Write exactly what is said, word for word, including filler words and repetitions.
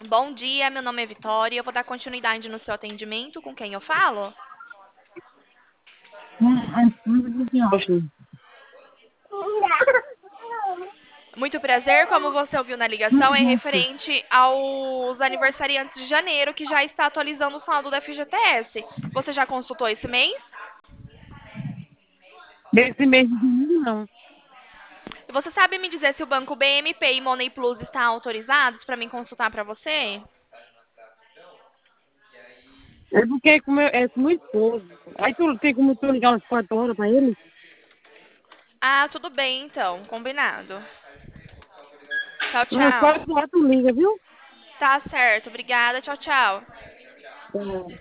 Bom dia, meu nome é Vitória. Eu vou dar continuidade no seu atendimento. Com quem eu falo? Ótimo. Muito prazer. Como você ouviu na ligação, é referente aos aniversariantes de janeiro, que já está atualizando o saldo da F G T S. Você já consultou esse mês? Desse mês de janeiro, não. E você sabe me dizer se o banco B M P e Money Plus estão autorizados para mim consultar para você? É porque é com, meu, é com meu esposo. Aí tu tem como tu ligar umas quatro horas pra ele? Ah, tudo bem então. Combinado. Tchau, Umas tchau. quatro horas tu liga, viu? Tá certo. Obrigada. Tchau, tchau. É.